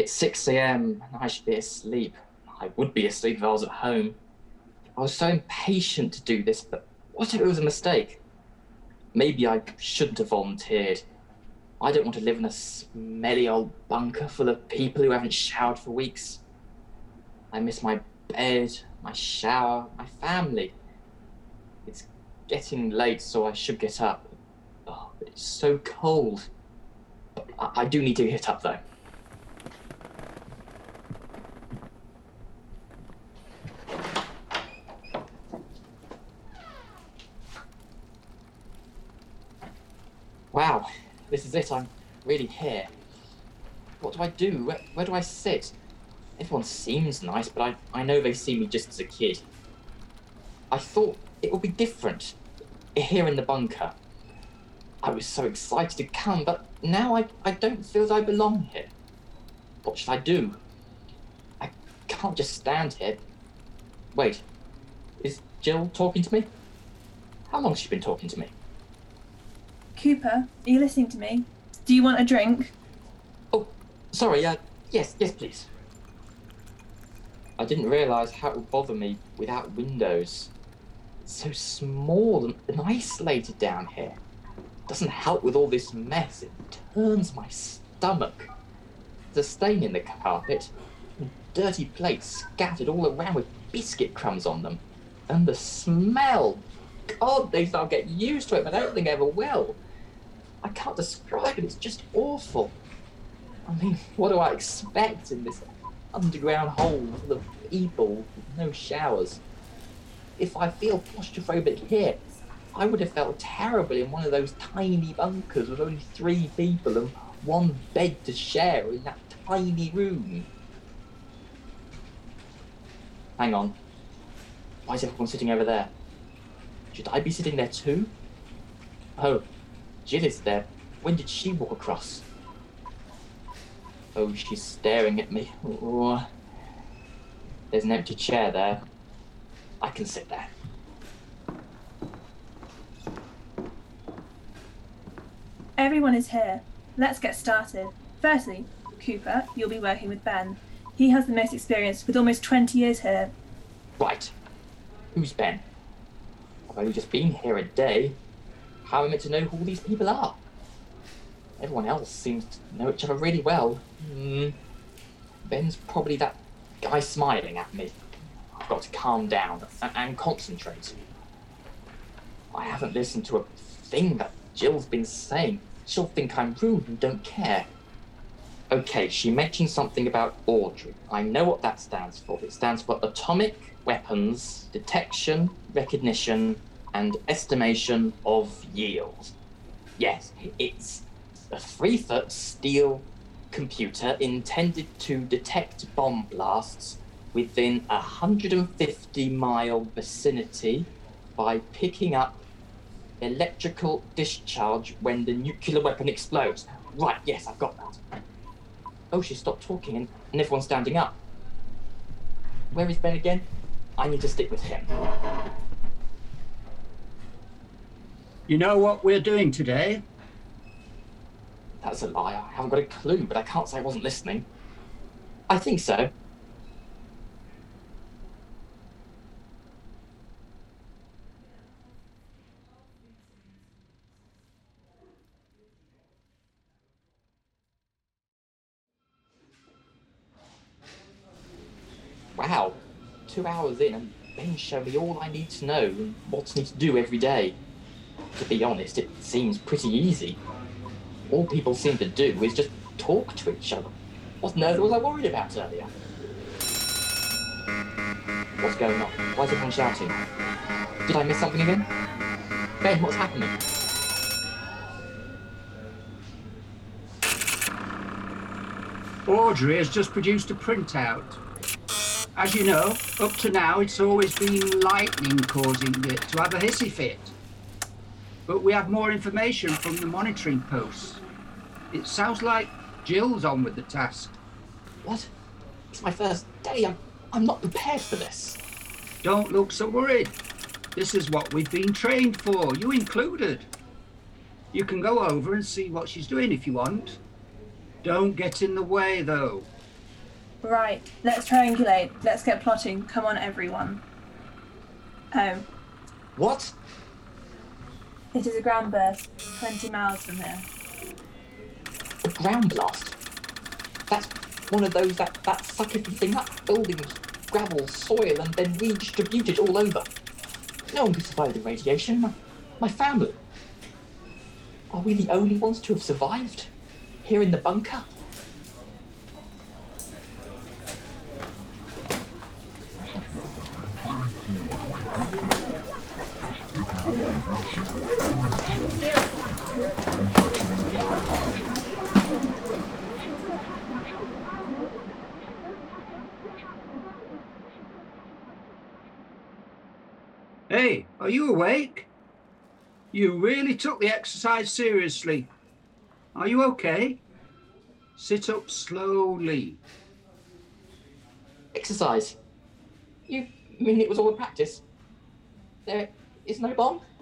It's 6 a.m. and I should be asleep. I would be asleep if I was at home. I was so impatient to do this, but what if it was a mistake? Maybe I shouldn't have volunteered. I don't want to live in a smelly old bunker full of people who haven't showered for weeks. I miss my bed, my shower, my family. It's getting late, so I should get up. Oh, but it's so cold. I do need to get up, though. Wow, this is it. I'm really here. What do I do? Where do I sit? Everyone seems nice, but I know they see me just as a kid. I thought it would be different here in the bunker. I was so excited to come, but now I don't feel that I belong here. What should I do? I can't just stand here. Wait, is Jill talking to me? How long has she been talking to me? Cooper, are you listening to me? Do you want a drink? Oh, sorry, yes, please. I didn't realise how it would bother me without windows. It's so small and isolated down here. It doesn't help with all this mess. It turns my stomach. There's a stain in the carpet, and dirty plates scattered all around with biscuit crumbs on them. And the smell! God, they I'll get used to it, but I don't think I ever will. I can't describe it, it's just awful. I mean, what do I expect in this underground hole full of people with no showers? If I feel claustrophobic here, I would have felt terrible in one of those tiny bunkers with only 3 people and 1 bed to share in that tiny room. Hang on. Why is everyone sitting over there? Should I be sitting there too? Oh, Jill is there. When did she walk across? Oh, she's staring at me. Oh. There's an empty chair there. I can sit there. Everyone is here. Let's get started. Firstly, Cooper, you'll be working with Ben. He has the most experience with almost 20 years here. Right. Who's Ben? I've only just been here a day. How am I meant to know who all these people are? Everyone else seems to know each other really well. Ben's probably that guy smiling at me. I've got to calm down and concentrate. I haven't listened to a thing that Jill's been saying. She'll think I'm rude and don't care. Okay, she mentioned something about Audrey. I know what that stands for. It stands for Atomic Weapons Detection, Recognition, and Estimation of Yield. Yes, it's a 3-foot steel computer intended to detect bomb blasts within a 150-mile vicinity by picking up electrical discharge when the nuclear weapon explodes. Right, yes, I've got that. Oh, she stopped talking and everyone's standing up. Where is Ben again? I need to stick with him. You know what we're doing today? That's a lie. I haven't got a clue, but I can't say I wasn't listening. I think so. Wow. 2 hours in and Ben showed me all I need to know and what I need to do every day. To be honest, it seems pretty easy. All people seem to do is just talk to each other. What on earth was I worried about earlier? What's going on? Why is everyone shouting? Did I miss something again? Ben, what's happening? Audrey has just produced a printout. As you know, up to now it's always been lightning causing it to have a hissy fit. But we have more information from the monitoring posts. It sounds like Jill's on with the task. What? It's my first day. I'm not prepared for this. Don't look so worried. This is what we've been trained for, you included. You can go over and see what she's doing if you want. Don't get in the way, though. Right, let's triangulate. Let's get plotting. Come on, everyone. What? It is a ground burst, 20 miles from here. A ground blast? That's one of those that suck everything up. Buildings, gravel, soil, and then redistribute it all over. No one could survive the radiation. My family. Are we the only ones to have survived? Here in the bunker? Hey, are you awake? You really took the exercise seriously. Are you okay? Sit up slowly. Exercise? You mean it was all a practice? There is no bomb?